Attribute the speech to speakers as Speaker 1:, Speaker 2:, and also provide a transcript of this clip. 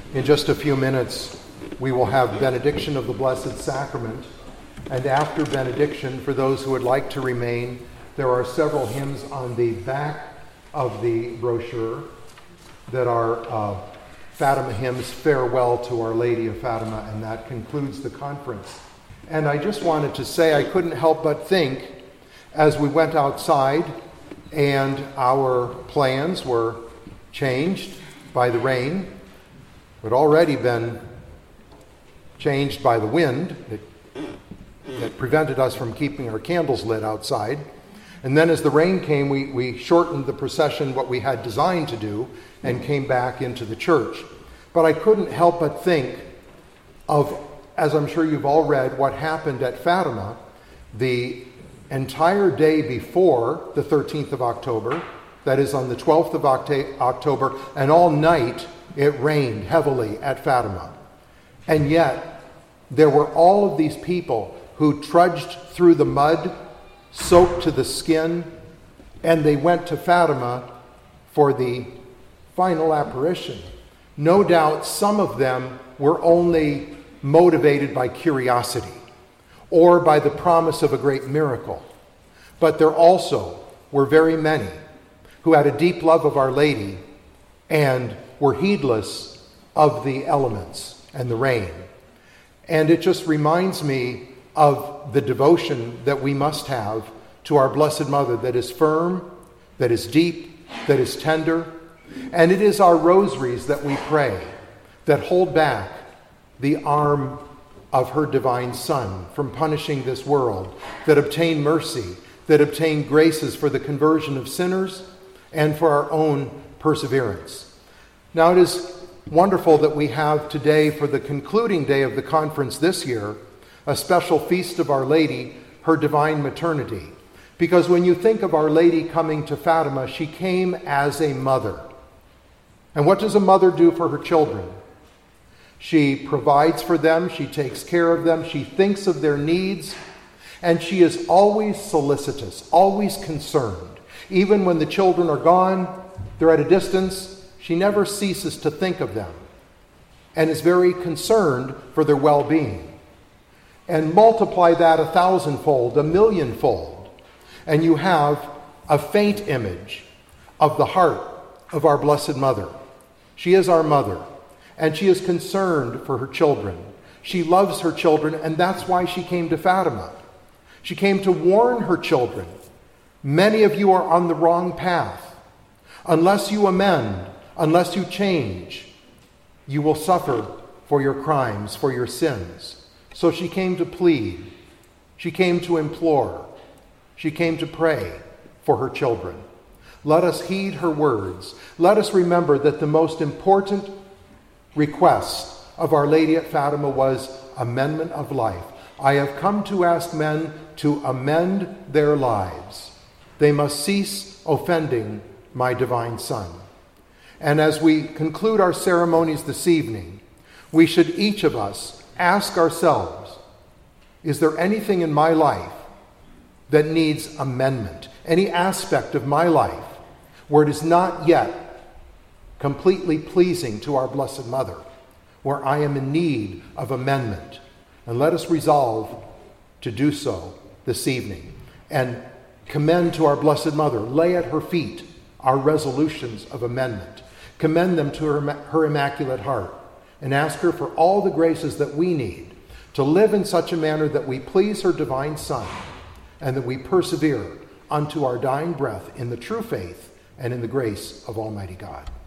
Speaker 1: In just a few minutes, we will have benediction of the Blessed Sacrament. And after benediction, for those who would like to remain, there are several hymns on the back of the brochure that are Fatima hymns, Farewell to Our Lady of Fatima, and that concludes the conference. And I just wanted to say I couldn't help but think, as we went outside and our plans were changed by the rain, had already been changed by the wind that prevented us from keeping our candles lit outside. And then as the rain came, we shortened the procession, what we had designed to do, and came back into the church. But I couldn't help but think of, as I'm sure you've all read, what happened at Fatima the entire day before the 13th of October, that is on the 12th of October, and all night it rained heavily at Fatima. And yet, there were all of these people who trudged through the mud, soaked to the skin, and they went to Fatima for the final apparition. No doubt some of them were only motivated by curiosity or by the promise of a great miracle. But there also were very many who had a deep love of Our Lady and were heedless of the elements and the rain. And it just reminds me of the devotion that we must have to our Blessed Mother, that is firm, that is deep, that is tender. And it is our rosaries that we pray that hold back the arm of her divine Son from punishing this world, that obtain mercy, that obtain graces for the conversion of sinners and for our own perseverance. Now, it is wonderful that we have today, for the concluding day of the conference this year, a special feast of Our Lady, her divine maternity. Because when you think of Our Lady coming to Fatima, she came as a mother. And what does a mother do for her children? She provides for them, she takes care of them, she thinks of their needs, and she is always solicitous, always concerned. Even when the children are gone, they're at a distance, she never ceases to think of them and is very concerned for their well-being. And multiply that 1,000-fold, 1,000,000-fold, and you have a faint image of the heart of our Blessed Mother. She is our mother, and she is concerned for her children. She loves her children, and that's why she came to Fatima. She came to warn her children. Many of you are on the wrong path. Unless you amend, unless you change, you will suffer for your crimes, for your sins. So she came to plead. She came to implore. She came to pray for her children. Let us heed her words. Let us remember that the most important request of Our Lady at Fatima was amendment of life. I have come to ask men to amend their lives. They must cease offending my divine Son. And as we conclude our ceremonies this evening, we should each of us ask ourselves, is there anything in my life that needs amendment? Any aspect of my life where it is not yet completely pleasing to our Blessed Mother, where I am in need of amendment? And let us resolve to do so this evening and commend to our Blessed Mother, lay at her feet our resolutions of amendment. Commend them to her Immaculate Heart and ask her for all the graces that we need to live in such a manner that we please her divine Son and that we persevere unto our dying breath in the true faith and in the grace of Almighty God.